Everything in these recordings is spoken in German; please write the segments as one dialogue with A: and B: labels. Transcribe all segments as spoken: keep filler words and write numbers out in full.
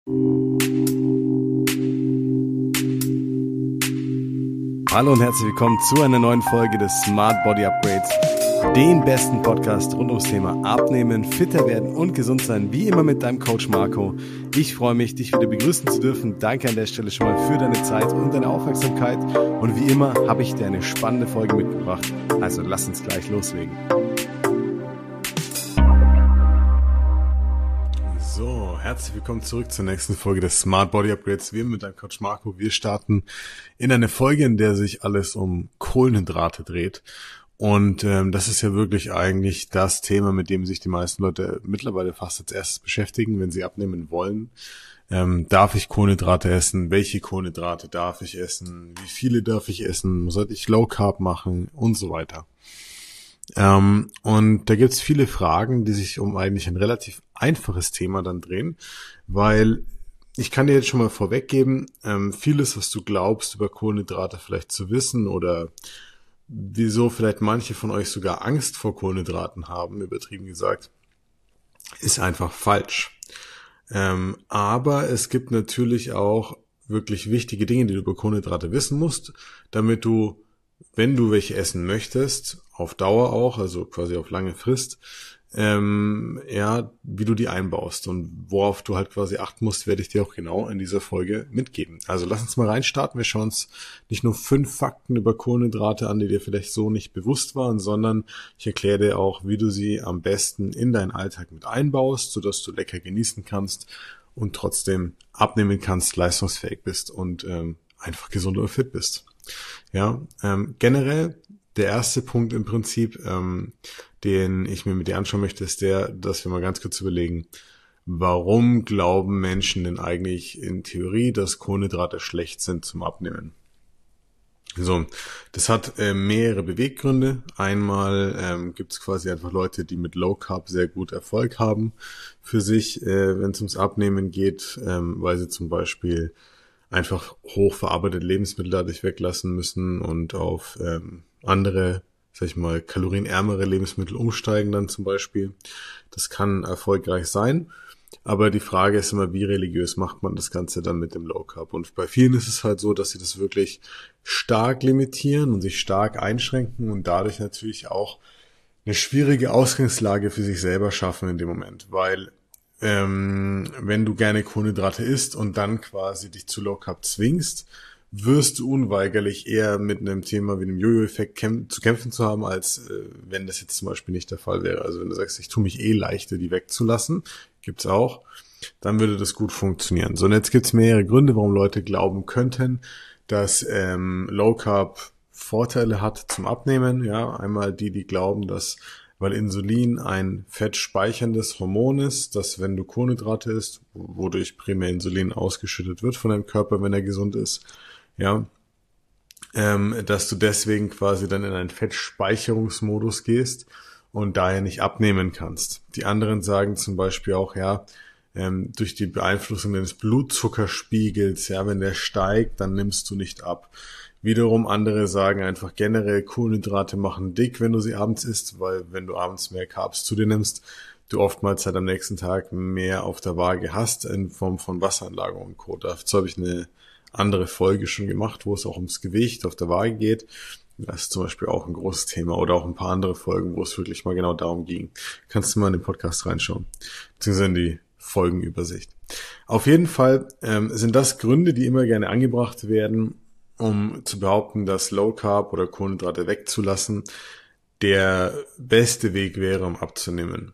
A: Hallo und herzlich willkommen zu einer neuen Folge des Smart Body Upgrades, dem besten Podcast rund ums Thema Abnehmen, fitter werden und gesund sein, wie immer mit deinem Coach Marco. Ich freue mich, dich wieder begrüßen zu dürfen. Danke an der Stelle schon mal für deine Zeit und deine Aufmerksamkeit. Und wie immer habe ich dir eine spannende Folge mitgebracht. Also lass uns gleich loslegen. So, herzlich willkommen zurück zur nächsten Folge des Smart Body Upgrades. Wir mit deinem Coach Marco. Wir starten in eine Folge, in der sich alles um Kohlenhydrate dreht. Und ähm, das ist ja wirklich eigentlich das Thema, mit dem sich die meisten Leute mittlerweile fast als erstes beschäftigen, wenn sie abnehmen wollen. Ähm, darf ich Kohlenhydrate essen? Welche Kohlenhydrate darf ich essen? Wie viele darf ich essen? Sollte ich Low Carb machen? Und so weiter. Ähm, und da gibt's viele Fragen, die sich um eigentlich ein relativ einfaches Thema dann drehen, weil ich kann dir jetzt schon mal vorweggeben, ähm, vieles, was du glaubst, über Kohlenhydrate vielleicht zu wissen oder wieso vielleicht manche von euch sogar Angst vor Kohlenhydraten haben, übertrieben gesagt, ist einfach falsch. Ähm, aber es gibt natürlich auch wirklich wichtige Dinge, die du über Kohlenhydrate wissen musst, damit du, wenn du welche essen möchtest, auf Dauer auch, also quasi auf lange Frist, ähm, ja, wie du die einbaust und worauf du halt quasi achten musst, werde ich dir auch genau in dieser Folge mitgeben. Also lass uns mal reinstarten. Wir schauen uns nicht nur fünf Fakten über Kohlenhydrate an, die dir vielleicht so nicht bewusst waren, sondern ich erkläre dir auch, wie du sie am besten in deinen Alltag mit einbaust, sodass du lecker genießen kannst und trotzdem abnehmen kannst, leistungsfähig bist und ähm, einfach gesund und fit bist. Ja, ähm, generell der erste Punkt im Prinzip, ähm, den ich mir mit dir anschauen möchte, ist der, dass wir mal ganz kurz überlegen, warum glauben Menschen denn eigentlich in Theorie, dass Kohlenhydrate schlecht sind zum Abnehmen? So, das hat äh, mehrere Beweggründe. Einmal ähm, gibt es quasi einfach Leute, die mit Low Carb sehr gut Erfolg haben für sich, äh, wenn es ums Abnehmen geht, ähm, weil sie zum Beispiel einfach hochverarbeitete Lebensmittel dadurch weglassen müssen und auf ähm, andere, sag ich mal, kalorienärmere Lebensmittel umsteigen dann zum Beispiel. Das kann erfolgreich sein, aber die Frage ist immer, wie religiös macht man das Ganze dann mit dem Low Carb? Und bei vielen ist es halt so, dass sie das wirklich stark limitieren und sich stark einschränken und dadurch natürlich auch eine schwierige Ausgangslage für sich selber schaffen in dem Moment, weil Ähm, wenn du gerne Kohlenhydrate isst und dann quasi dich zu Low Carb zwingst, wirst du unweigerlich eher mit einem Thema wie dem Jojo-Effekt kämp- zu kämpfen zu haben, als äh, wenn das jetzt zum Beispiel nicht der Fall wäre. Also wenn du sagst, ich tue mich eh leichter, die wegzulassen, gibt's auch, dann würde das gut funktionieren. So, und jetzt gibt's mehrere Gründe, warum Leute glauben könnten, dass ähm, Low Carb Vorteile hat zum Abnehmen. Ja, einmal die, die glauben, dass weil Insulin ein fettspeicherndes Hormon ist, dass wenn du Kohlenhydrate isst, wodurch primär Insulin ausgeschüttet wird von deinem Körper, wenn er gesund ist, ja, ähm, dass du deswegen quasi dann in einen Fettspeicherungsmodus gehst und daher nicht abnehmen kannst. Die anderen sagen zum Beispiel auch, ja, ähm, durch die Beeinflussung deines Blutzuckerspiegels, ja, wenn der steigt, dann nimmst du nicht ab. Wiederum andere sagen einfach generell, Kohlenhydrate machen dick, wenn du sie abends isst, weil wenn du abends mehr Carbs zu dir nimmst, du oftmals halt am nächsten Tag mehr auf der Waage hast in Form von Wasseranlagerung und Co. Dazu habe ich eine andere Folge schon gemacht, wo es auch ums Gewicht auf der Waage geht. Das ist zum Beispiel auch ein großes Thema oder auch ein paar andere Folgen, wo es wirklich mal genau darum ging. Kannst du mal in den Podcast reinschauen, beziehungsweise in die Folgenübersicht. Auf jeden Fall ähm, sind das Gründe, die immer gerne angebracht werden, um zu behaupten, dass Low Carb oder Kohlenhydrate wegzulassen der beste Weg wäre, um abzunehmen.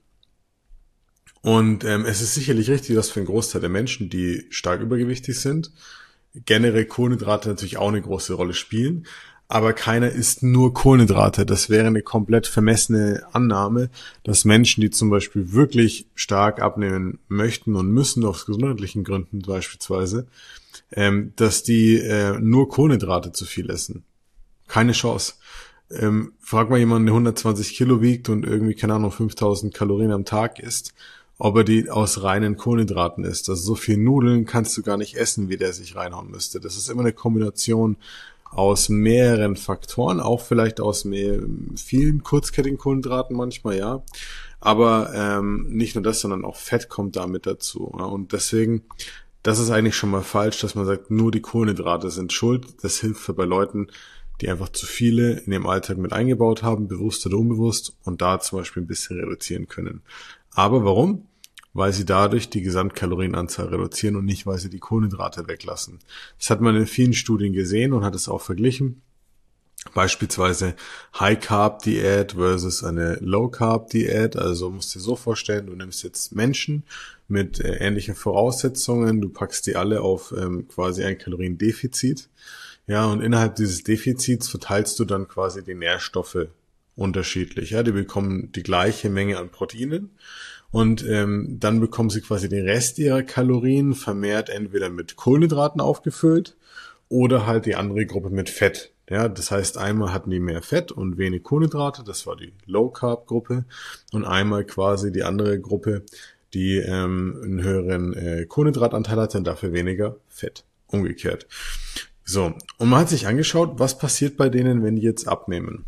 A: Und ähm, es ist sicherlich richtig, dass für einen Großteil der Menschen, die stark übergewichtig sind, generell Kohlenhydrate natürlich auch eine große Rolle spielen. Aber keiner isst nur Kohlenhydrate. Das wäre eine komplett vermessene Annahme, dass Menschen, die zum Beispiel wirklich stark abnehmen möchten und müssen, aus gesundheitlichen Gründen beispielsweise, ähm, dass die äh, nur Kohlenhydrate zu viel essen. Keine Chance. Ähm, frag mal jemanden, der hundertzwanzig Kilo wiegt und irgendwie, keine Ahnung, fünftausend Kalorien am Tag isst, ob er die aus reinen Kohlenhydraten isst. Also so viel Nudeln kannst du gar nicht essen, wie der sich reinhauen müsste. Das ist immer eine Kombination aus mehreren Faktoren, auch vielleicht aus mehr, vielen kurzkettigen Kohlenhydraten manchmal, ja. Aber ähm, nicht nur das, sondern auch Fett kommt damit dazu. Ja? Und deswegen das ist eigentlich schon mal falsch, dass man sagt, nur die Kohlenhydrate sind schuld. Das hilft bei Leuten, die einfach zu viele in ihrem Alltag mit eingebaut haben, bewusst oder unbewusst, und da zum Beispiel ein bisschen reduzieren können. Aber warum? Weil sie dadurch die Gesamtkalorienanzahl reduzieren und nicht, weil sie die Kohlenhydrate weglassen. Das hat man in vielen Studien gesehen und hat es auch verglichen. Beispielsweise High-Carb-Diät versus eine Low-Carb-Diät. Also musst du dir so vorstellen, du nimmst jetzt Menschen mit äh, ähnlichen Voraussetzungen, du packst die alle auf ähm, quasi ein Kaloriendefizit. Ja, und innerhalb dieses Defizits verteilst du dann quasi die Nährstoffe unterschiedlich. Ja, die bekommen die gleiche Menge an Proteinen und ähm, dann bekommen sie quasi den Rest ihrer Kalorien vermehrt entweder mit Kohlenhydraten aufgefüllt oder halt die andere Gruppe mit Fett. Ja, das heißt, einmal hatten die mehr Fett und wenig Kohlenhydrate, das war die Low-Carb-Gruppe, und einmal quasi die andere Gruppe, die ähm, einen höheren äh, Kohlenhydratanteil hatte und dafür weniger Fett. Umgekehrt. So, und man hat sich angeschaut, was passiert bei denen, wenn die jetzt abnehmen.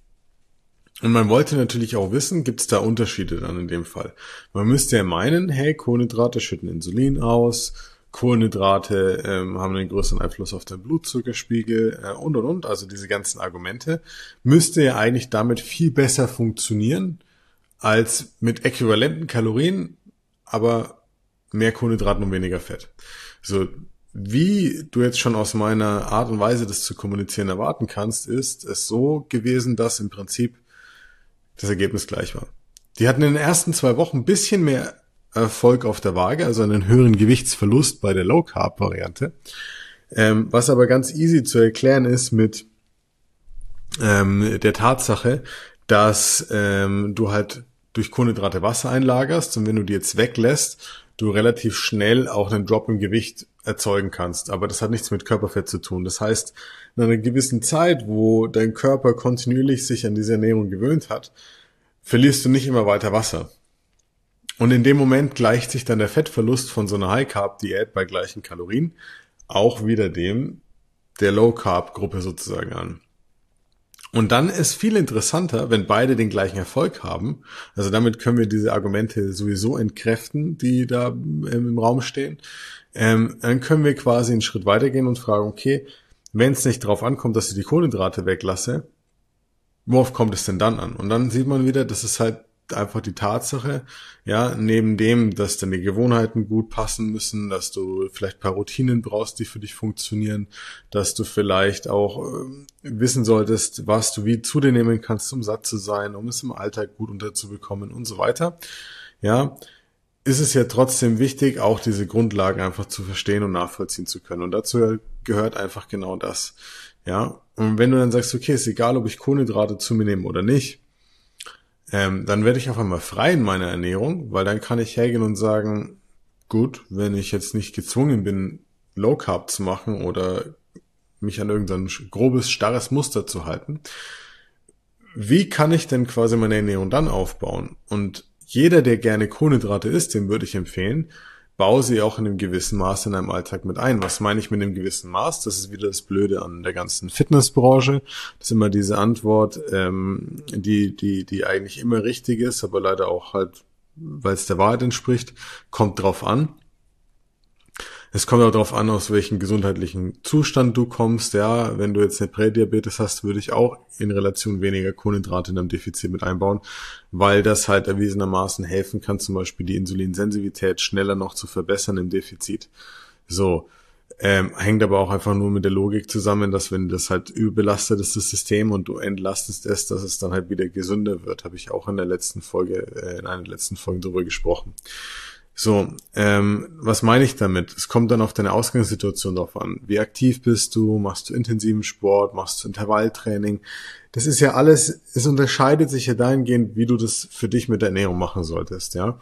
A: Und man wollte natürlich auch wissen, gibt es da Unterschiede dann in dem Fall. Man müsste ja meinen, hey, Kohlenhydrate schütten Insulin aus, Kohlenhydrate ähm, haben einen größeren Einfluss auf den Blutzuckerspiegel äh, und und und, also diese ganzen Argumente, müsste ja eigentlich damit viel besser funktionieren, als mit äquivalenten Kalorien, aber mehr Kohlenhydraten und weniger Fett. So, wie du jetzt schon aus meiner Art und Weise, das zu kommunizieren, erwarten kannst, ist es so gewesen, dass im Prinzip das Ergebnis gleich war. Die hatten in den ersten zwei Wochen ein bisschen mehr Erfolg auf der Waage, also einen höheren Gewichtsverlust bei der Low-Carb-Variante, ähm, was aber ganz easy zu erklären ist mit ähm, der Tatsache, dass ähm, du halt durch Kohlenhydrate Wasser einlagerst und wenn du die jetzt weglässt, du relativ schnell auch einen Drop im Gewicht erzeugen kannst. Aber das hat nichts mit Körperfett zu tun. Das heißt, in einer gewissen Zeit, wo dein Körper kontinuierlich sich an diese Ernährung gewöhnt hat, verlierst du nicht immer weiter Wasser. Und in dem Moment gleicht sich dann der Fettverlust von so einer High-Carb-Diät bei gleichen Kalorien auch wieder dem der Low-Carb-Gruppe sozusagen an. Und dann ist viel interessanter, wenn beide den gleichen Erfolg haben. Also damit können wir diese Argumente sowieso entkräften, die da im Raum stehen. Ähm, dann können wir quasi einen Schritt weitergehen und fragen, okay, wenn es nicht darauf ankommt, dass ich die Kohlenhydrate weglasse, worauf kommt es denn dann an? Und dann sieht man wieder, das ist halt einfach die Tatsache, ja, neben dem, dass deine Gewohnheiten gut passen müssen, dass du vielleicht ein paar Routinen brauchst, die für dich funktionieren, dass du vielleicht auch äh, wissen solltest, was du wie zu dir nehmen kannst, um satt zu sein, um es im Alltag gut unterzubekommen und so weiter, ja, ist es ja trotzdem wichtig, auch diese Grundlagen einfach zu verstehen und nachvollziehen zu können. Und dazu gehört einfach genau das, ja. Und wenn du dann sagst, okay, ist egal, ob ich Kohlenhydrate zu mir nehme oder nicht, Ähm, dann werde ich auf einmal frei in meiner Ernährung, weil dann kann ich hergehen und sagen, gut, wenn ich jetzt nicht gezwungen bin, Low Carb zu machen oder mich an irgendein grobes, starres Muster zu halten, wie kann ich denn quasi meine Ernährung dann aufbauen? Und jeder, der gerne Kohlenhydrate isst, dem würde ich empfehlen, baue sie auch in einem gewissen Maß in deinem Alltag mit ein. Was meine ich mit einem gewissen Maß? Das ist wieder das Blöde an der ganzen Fitnessbranche. Das ist immer diese Antwort, ähm, die, die, die eigentlich immer richtig ist, aber leider auch halt, weil es der Wahrheit entspricht, kommt drauf an. Es kommt auch darauf an, aus welchem gesundheitlichen Zustand du kommst. Ja, wenn du jetzt eine Prädiabetes hast, würde ich auch in Relation weniger Kohlenhydrate in deinem Defizit mit einbauen, weil das halt erwiesenermaßen helfen kann, zum Beispiel die Insulinsensitivität schneller noch zu verbessern im Defizit. So, ähm, hängt aber auch einfach nur mit der Logik zusammen, dass wenn das halt überbelastet ist, das System, und du entlastest es, dass es dann halt wieder gesünder wird. Habe ich auch in der letzten Folge, äh, in einer der letzten Folgen darüber gesprochen. So, ähm, was meine ich damit? Es kommt dann auf deine Ausgangssituation drauf an. Wie aktiv bist du? Machst du intensiven Sport? Machst du Intervalltraining? Das ist ja alles, es unterscheidet sich ja dahingehend, wie du das für dich mit der Ernährung machen solltest, ja.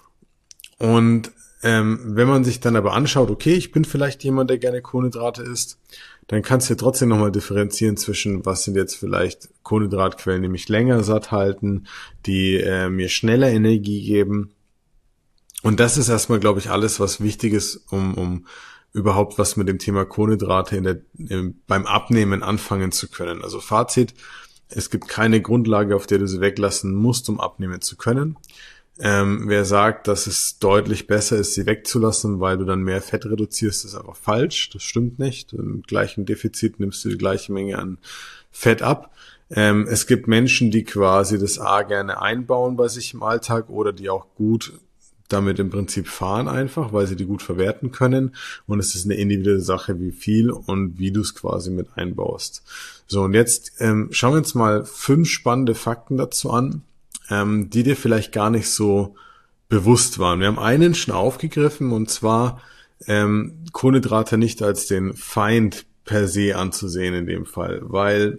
A: Und ähm, wenn man sich dann aber anschaut, okay, ich bin vielleicht jemand, der gerne Kohlenhydrate isst, dann kannst du ja trotzdem nochmal differenzieren zwischen, was sind jetzt vielleicht Kohlenhydratquellen, die mich länger satt halten, die äh, mir schneller Energie geben. Und das ist erstmal, glaube ich, alles, was wichtig ist, um, um überhaupt was mit dem Thema Kohlenhydrate in der, im, beim Abnehmen anfangen zu können. Also Fazit, es gibt keine Grundlage, auf der du sie weglassen musst, um abnehmen zu können. Ähm, wer sagt, dass es deutlich besser ist, sie wegzulassen, weil du dann mehr Fett reduzierst, ist einfach falsch. Das stimmt nicht. Im gleichen Defizit nimmst du die gleiche Menge an Fett ab. Ähm, es gibt Menschen, die quasi das A gerne einbauen bei sich im Alltag oder die auch gut damit im Prinzip fahren einfach, weil sie die gut verwerten können. Und es ist eine individuelle Sache, wie viel und wie du es quasi mit einbaust. So, und jetzt ähm, schauen wir uns mal fünf spannende Fakten dazu an, ähm, die dir vielleicht gar nicht so bewusst waren. Wir haben einen schon aufgegriffen, und zwar ähm, Kohlenhydrate nicht als den Feind per se anzusehen in dem Fall, weil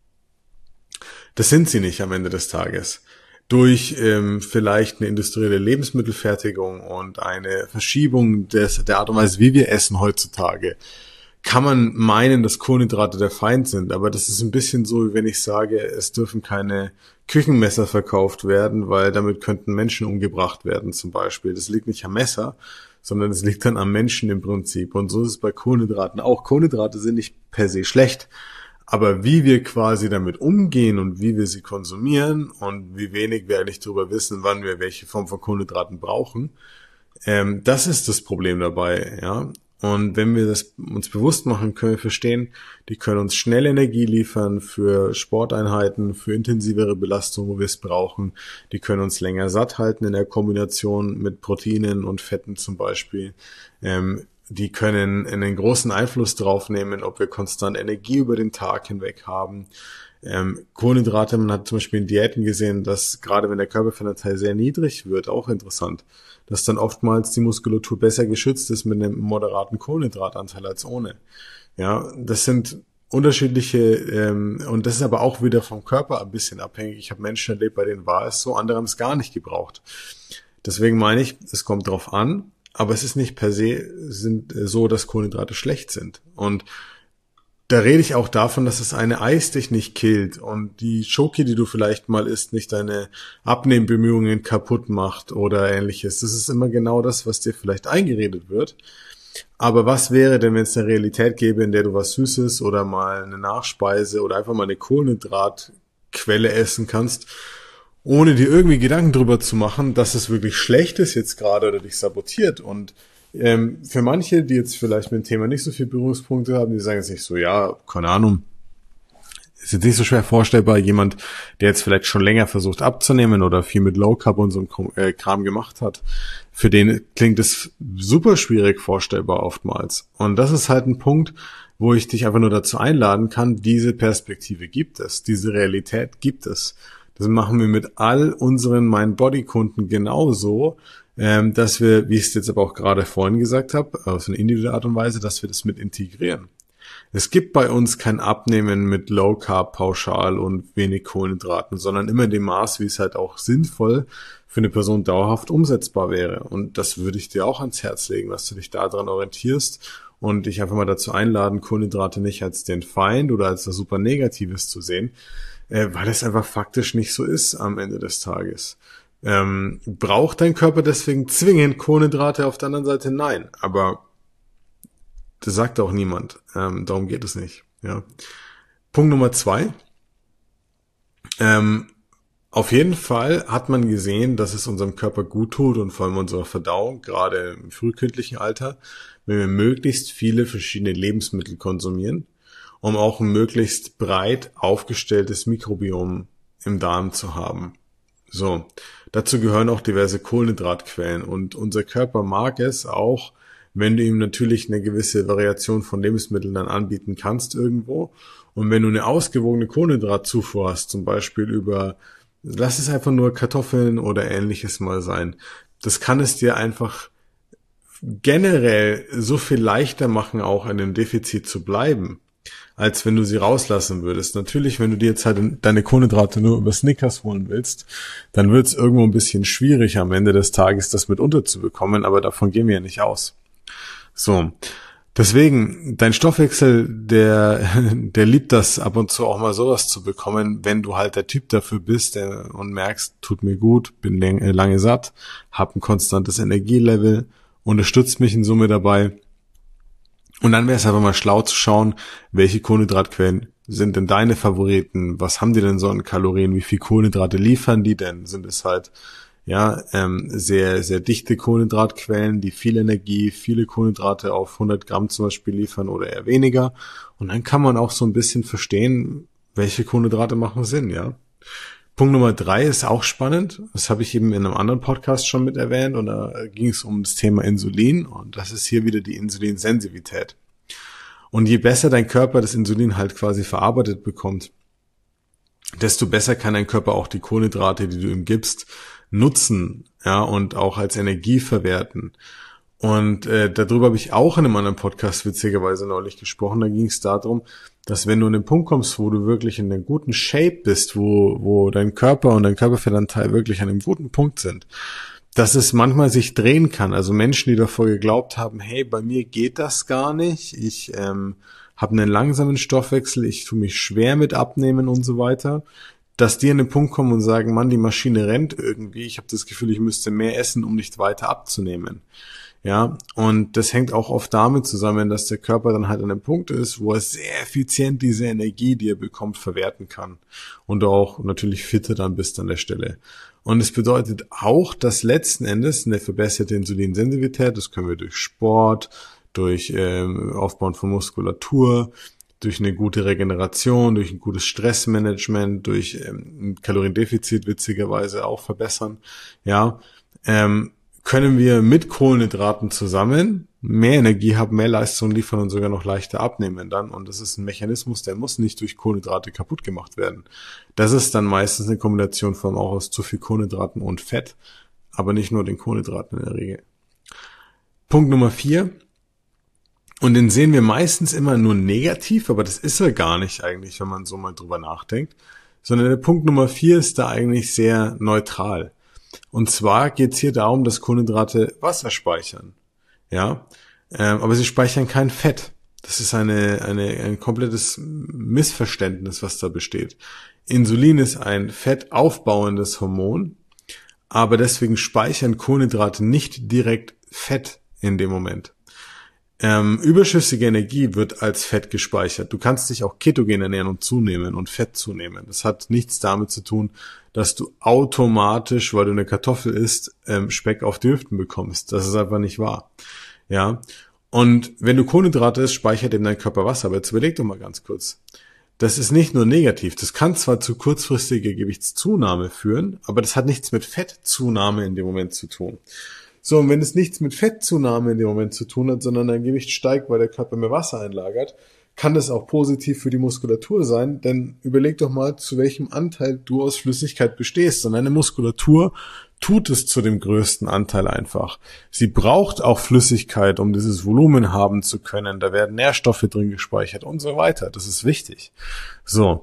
A: das sind sie nicht am Ende des Tages. Durch ähm, vielleicht eine industrielle Lebensmittelfertigung und eine Verschiebung des, der Art und Weise, wie wir essen heutzutage, kann man meinen, dass Kohlenhydrate der Feind sind. Aber das ist ein bisschen so, wie wenn ich sage, es dürfen keine Küchenmesser verkauft werden, weil damit könnten Menschen umgebracht werden zum Beispiel. Das liegt nicht am Messer, sondern es liegt dann am Menschen im Prinzip. Und so ist es bei Kohlenhydraten auch. Kohlenhydrate sind nicht per se schlecht. Aber wie wir quasi damit umgehen und wie wir sie konsumieren und wie wenig wir eigentlich darüber wissen, wann wir welche Form von Kohlenhydraten brauchen, ähm, das ist das Problem dabei, ja. Und wenn wir das uns bewusst machen, können wir verstehen, die können uns schnell Energie liefern für Sporteinheiten, für intensivere Belastung, wo wir es brauchen. Die können uns länger satt halten in der Kombination mit Proteinen und Fetten zum Beispiel. Ähm, die können einen großen Einfluss drauf nehmen, ob wir konstant Energie über den Tag hinweg haben. Ähm, Kohlenhydrate, man hat zum Beispiel in Diäten gesehen, dass gerade wenn der Körperfettanteil sehr niedrig wird, auch interessant, dass dann oftmals die Muskulatur besser geschützt ist mit einem moderaten Kohlenhydratanteil als ohne. Ja, das sind unterschiedliche, ähm, und das ist aber auch wieder vom Körper ein bisschen abhängig. Ich habe Menschen erlebt, bei denen war es so, andere haben es gar nicht gebraucht. Deswegen meine ich, es kommt drauf an, aber es ist nicht per se sind so, dass Kohlenhydrate schlecht sind. Und da rede ich auch davon, dass das eine Eis dich nicht killt und die Schoki, die du vielleicht mal isst, nicht deine Abnehmbemühungen kaputt macht oder ähnliches. Das ist immer genau das, was dir vielleicht eingeredet wird. Aber was wäre denn, wenn es eine Realität gäbe, in der du was Süßes oder mal eine Nachspeise oder einfach mal eine Kohlenhydratquelle essen kannst, ohne dir irgendwie Gedanken drüber zu machen, dass es wirklich schlecht ist jetzt gerade oder dich sabotiert. Und ähm, für manche, die jetzt vielleicht mit dem Thema nicht so viel Berührungspunkte haben, die sagen sich so, ja, keine Ahnung, ist jetzt nicht so schwer vorstellbar, jemand, der jetzt vielleicht schon länger versucht abzunehmen oder viel mit Low Carb und so einem Kram gemacht hat, für den klingt es super schwierig vorstellbar oftmals. Und das ist halt ein Punkt, wo ich dich einfach nur dazu einladen kann, diese Perspektive gibt es, diese Realität gibt es. Das machen wir mit all unseren Mind-Body-Kunden genauso, ähm, dass wir, wie ich es jetzt aber auch gerade vorhin gesagt habe, auf eine individuelle Art und Weise, dass wir das mit integrieren. Es gibt bei uns kein Abnehmen mit Low Carb pauschal und wenig Kohlenhydraten, sondern immer in dem Maß, wie es halt auch sinnvoll für eine Person dauerhaft umsetzbar wäre. Und das würde ich dir auch ans Herz legen, dass du dich daran orientierst und dich einfach mal dazu einladen, Kohlenhydrate nicht als den Feind oder als was super Negatives zu sehen, äh, weil es einfach faktisch nicht so ist am Ende des Tages. Ähm, braucht dein Körper deswegen zwingend Kohlenhydrate? Auf der anderen Seite nein, aber das sagt auch niemand. Ähm, darum geht es nicht. Ja. Punkt Nummer zwei. Ähm, auf jeden Fall hat man gesehen, dass es unserem Körper gut tut und vor allem unserer Verdauung, gerade im frühkindlichen Alter, wenn wir möglichst viele verschiedene Lebensmittel konsumieren, um auch ein möglichst breit aufgestelltes Mikrobiom im Darm zu haben. So, dazu gehören auch diverse Kohlenhydratquellen und unser Körper mag es auch, wenn du ihm natürlich eine gewisse Variation von Lebensmitteln dann anbieten kannst irgendwo. Und wenn du eine ausgewogene Kohlenhydratzufuhr hast, zum Beispiel über, lass es einfach nur Kartoffeln oder ähnliches mal sein, das kann es dir einfach generell so viel leichter machen, auch in dem Defizit zu bleiben, als wenn du sie rauslassen würdest. Natürlich, wenn du dir jetzt halt deine Kohlenhydrate nur über Snickers holen willst, dann wird es irgendwo ein bisschen schwierig am Ende des Tages, das mit unterzubekommen, aber davon gehen wir ja nicht aus. So, deswegen, dein Stoffwechsel, der der liebt das ab und zu auch mal sowas zu bekommen, wenn du halt der Typ dafür bist der, und merkst, tut mir gut, bin lange satt, hab ein konstantes Energielevel, unterstützt mich in Summe dabei. Und dann wäre es einfach mal schlau zu schauen, welche Kohlenhydratquellen sind denn deine Favoriten, was haben die denn so an Kalorien, wie viel Kohlenhydrate liefern die denn, sind es halt ja, ähm, sehr, sehr dichte Kohlenhydratquellen, die viel Energie, viele Kohlenhydrate auf hundert Gramm zum Beispiel liefern oder eher weniger. Und dann kann man auch so ein bisschen verstehen, welche Kohlenhydrate machen Sinn, ja. Punkt Nummer drei ist auch spannend. Das habe ich eben in einem anderen Podcast schon mit erwähnt und da ging es um das Thema Insulin und das ist hier wieder die Insulinsensitivität. Und je besser dein Körper das Insulin halt quasi verarbeitet bekommt, desto besser kann dein Körper auch die Kohlenhydrate, die du ihm gibst, nutzen, ja, und auch als Energie verwerten. Und äh, darüber habe ich auch in einem anderen Podcast witzigerweise neulich gesprochen. Da ging es darum, dass wenn du an den Punkt kommst, wo du wirklich in einem guten Shape bist, wo wo dein Körper und dein Körperfettanteil wirklich an einem guten Punkt sind, dass es manchmal sich drehen kann. Also Menschen, die davor geglaubt haben, hey, bei mir geht das gar nicht, ich ähm, habe einen langsamen Stoffwechsel, ich tue mich schwer mit Abnehmen und so weiter, dass die an den Punkt kommen und sagen, Mann, die Maschine rennt irgendwie, ich habe das Gefühl, ich müsste mehr essen, um nicht weiter abzunehmen. Ja, und das hängt auch oft damit zusammen, dass der Körper dann halt an einem Punkt ist, wo er sehr effizient diese Energie, die er bekommt, verwerten kann. Und auch natürlich fitter dann bist an der Stelle. Und es bedeutet auch, dass letzten Endes eine verbesserte Insulinsensitivität, das können wir durch Sport, durch ähm, Aufbauen von Muskulatur, durch eine gute Regeneration, durch ein gutes Stressmanagement, durch ähm, ein Kaloriendefizit witzigerweise auch verbessern. Ja, ähm, können wir mit Kohlenhydraten zusammen mehr Energie haben, mehr Leistung liefern und sogar noch leichter abnehmen dann. Und das ist ein Mechanismus, der muss nicht durch Kohlenhydrate kaputt gemacht werden. Das ist dann meistens eine Kombination von auch aus zu viel Kohlenhydraten und Fett, aber nicht nur den Kohlenhydraten in der Regel. Punkt Nummer vier. Und den sehen wir meistens immer nur negativ, aber das ist er gar nicht eigentlich, wenn man so mal drüber nachdenkt. Sondern der Punkt Nummer vier ist da eigentlich sehr neutral. Und zwar geht es hier darum, dass Kohlenhydrate Wasser speichern. Ja, ähm, aber sie speichern kein Fett. Das ist eine, eine, ein komplettes Missverständnis, was da besteht. Insulin ist ein fettaufbauendes Hormon, aber deswegen speichern Kohlenhydrate nicht direkt Fett in dem Moment. Ähm, überschüssige Energie wird als Fett gespeichert. Du kannst dich auch ketogen ernähren und zunehmen und Fett zunehmen. Das hat nichts damit zu tun, dass du automatisch, weil du eine Kartoffel isst, ähm, Speck auf die Hüften bekommst. Das ist einfach nicht wahr. Ja. Und wenn du Kohlenhydrate isst, speichert eben dein Körper Wasser. Aber jetzt überleg doch mal ganz kurz. Das ist nicht nur negativ. Das kann zwar zu kurzfristiger Gewichtszunahme führen, aber das hat nichts mit Fettzunahme in dem Moment zu tun. So, und wenn es nichts mit Fettzunahme in dem Moment zu tun hat, sondern dein Gewicht steigt, weil der Körper mehr Wasser einlagert, kann das auch positiv für die Muskulatur sein, denn überleg doch mal, zu welchem Anteil du aus Flüssigkeit bestehst. Und deine Muskulatur tut es zu dem größten Anteil einfach. Sie braucht auch Flüssigkeit, um dieses Volumen haben zu können. Da werden Nährstoffe drin gespeichert und so weiter. Das ist wichtig. So.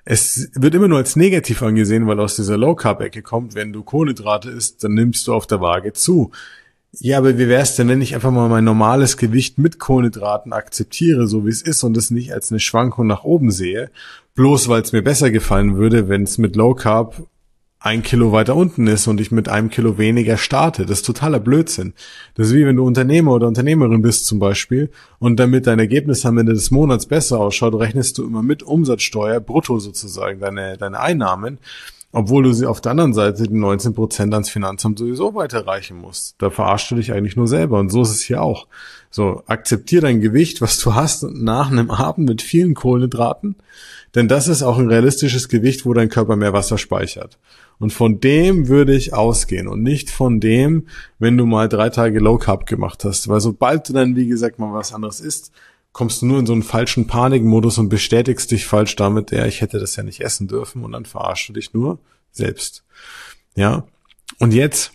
A: Es wird immer nur als negativ angesehen, weil aus dieser Low-Carb-Ecke kommt, wenn du Kohlenhydrate isst, dann nimmst du auf der Waage zu. Ja, aber wie wär's denn, wenn ich einfach mal mein normales Gewicht mit Kohlenhydraten akzeptiere, so wie es ist und es nicht als eine Schwankung nach oben sehe, bloß weil es mir besser gefallen würde, wenn es mit Low-Carb ein Kilo weiter unten ist und ich mit einem Kilo weniger starte. Das ist totaler Blödsinn. Das ist wie wenn du Unternehmer oder Unternehmerin bist zum Beispiel und damit dein Ergebnis am Ende des Monats besser ausschaut, rechnest du immer mit Umsatzsteuer, brutto sozusagen, deine, deine Einnahmen, obwohl du sie auf der anderen Seite die neunzehn Prozent ans Finanzamt sowieso weiterreichen musst. Da verarschst du dich eigentlich nur selber und so ist es hier auch. So, akzeptier dein Gewicht, was du hast nach einem Abend mit vielen Kohlenhydraten, denn das ist auch ein realistisches Gewicht, wo dein Körper mehr Wasser speichert. Und von dem würde ich ausgehen und nicht von dem, wenn du mal drei Tage Low Carb gemacht hast. Weil sobald du dann, wie gesagt, mal was anderes isst, kommst du nur in so einen falschen Panikmodus und bestätigst dich falsch damit, ja, ich hätte das ja nicht essen dürfen und dann verarschst du dich nur selbst. Ja. Und jetzt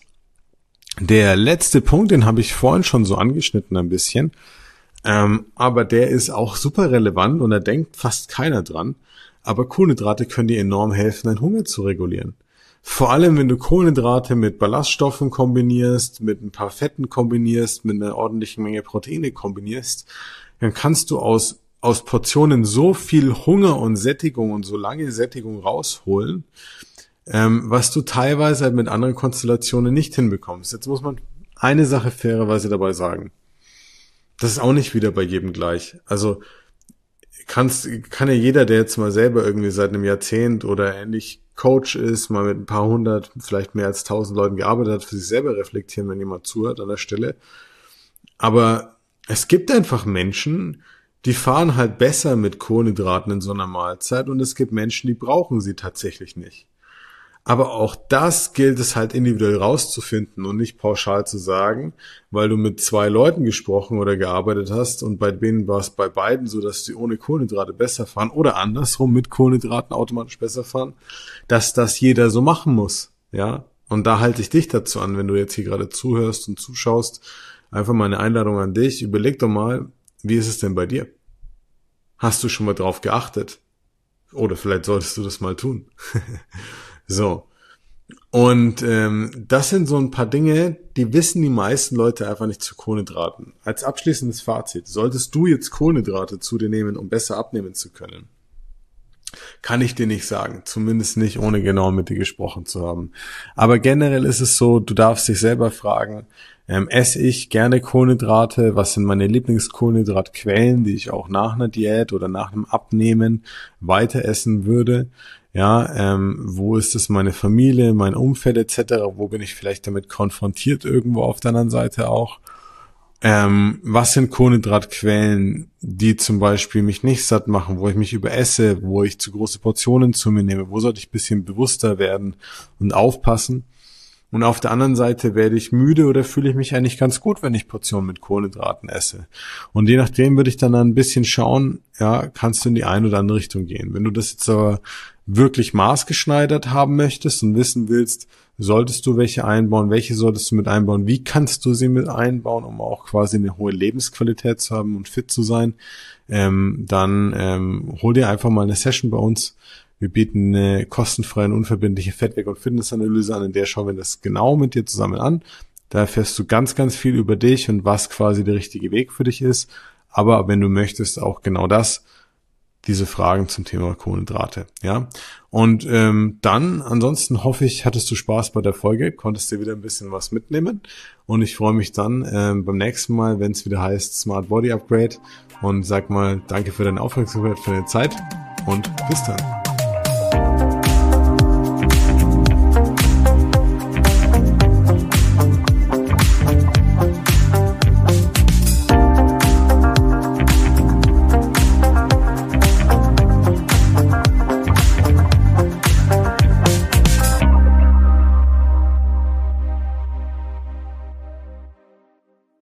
A: der letzte Punkt, den habe ich vorhin schon so angeschnitten ein bisschen, ähm, aber der ist auch super relevant und da denkt fast keiner dran. Aber Kohlenhydrate können dir enorm helfen, deinen Hunger zu regulieren. Vor allem, wenn du Kohlenhydrate mit Ballaststoffen kombinierst, mit ein paar Fetten kombinierst, mit einer ordentlichen Menge Proteine kombinierst, dann kannst du aus, aus Portionen so viel Hunger und Sättigung und so lange Sättigung rausholen, ähm, was du teilweise halt mit anderen Konstellationen nicht hinbekommst. Jetzt muss man eine Sache fairerweise dabei sagen. Das ist auch nicht wieder bei jedem gleich. Also kannst, kann ja jeder, der jetzt mal selber irgendwie seit einem Jahrzehnt oder ähnlich Coach ist, mal mit ein paar hundert, vielleicht mehr als tausend Leuten gearbeitet hat, für sich selber reflektieren, wenn jemand zuhört an der Stelle. Aber es gibt einfach Menschen, die fahren halt besser mit Kohlenhydraten in so einer Mahlzeit und es gibt Menschen, die brauchen sie tatsächlich nicht. Aber auch das gilt es halt individuell rauszufinden und nicht pauschal zu sagen, weil du mit zwei Leuten gesprochen oder gearbeitet hast und bei denen war es bei beiden so, dass sie ohne Kohlenhydrate besser fahren oder andersrum mit Kohlenhydraten automatisch besser fahren, dass das jeder so machen muss, ja. Und da halte ich dich dazu an, wenn du jetzt hier gerade zuhörst und zuschaust, einfach mal eine Einladung an dich. Überleg doch mal, wie ist es denn bei dir? Hast du schon mal drauf geachtet? Oder vielleicht solltest du das mal tun. So, und ähm, das sind so ein paar Dinge, die wissen die meisten Leute einfach nicht zu Kohlenhydraten. Als abschließendes Fazit, solltest du jetzt Kohlenhydrate zu dir nehmen, um besser abnehmen zu können? Kann ich dir nicht sagen, zumindest nicht, ohne genau mit dir gesprochen zu haben. Aber generell ist es so, du darfst dich selber fragen, ähm, esse ich gerne Kohlenhydrate? Was sind meine Lieblingskohlenhydratquellen, die ich auch nach einer Diät oder nach einem Abnehmen weiter essen würde? Ja, ähm, wo ist es meine Familie, mein Umfeld et cetera? Wo bin ich vielleicht damit konfrontiert irgendwo auf der anderen Seite auch? Ähm, was sind Kohlenhydratquellen, die zum Beispiel mich nicht satt machen, wo ich mich überesse, wo ich zu große Portionen zu mir nehme? Wo sollte ich ein bisschen bewusster werden und aufpassen? Und auf der anderen Seite werde ich müde oder fühle ich mich eigentlich ganz gut, wenn ich Portionen mit Kohlenhydraten esse. Und je nachdem würde ich dann ein bisschen schauen, ja, kannst du in die eine oder andere Richtung gehen. Wenn du das jetzt aber wirklich maßgeschneidert haben möchtest und wissen willst, solltest du welche einbauen, welche solltest du mit einbauen, wie kannst du sie mit einbauen, um auch quasi eine hohe Lebensqualität zu haben und fit zu sein, ähm, dann ähm, hol dir einfach mal eine Session bei uns. Wir bieten eine kostenfreie und unverbindliche Fettweg- und Fitnessanalyse an, in der schauen wir das genau mit dir zusammen an. Da erfährst du ganz, ganz viel über dich und was quasi der richtige Weg für dich ist. Aber wenn du möchtest, auch genau das, diese Fragen zum Thema Kohlenhydrate, ja. Und ähm, dann, ansonsten hoffe ich, hattest du Spaß bei der Folge, konntest dir wieder ein bisschen was mitnehmen. Und ich freue mich dann ähm, beim nächsten Mal, wenn es wieder heißt Smart Body Upgrade. Und sag mal, danke für deine Aufmerksamkeit, für deine Zeit und bis dann.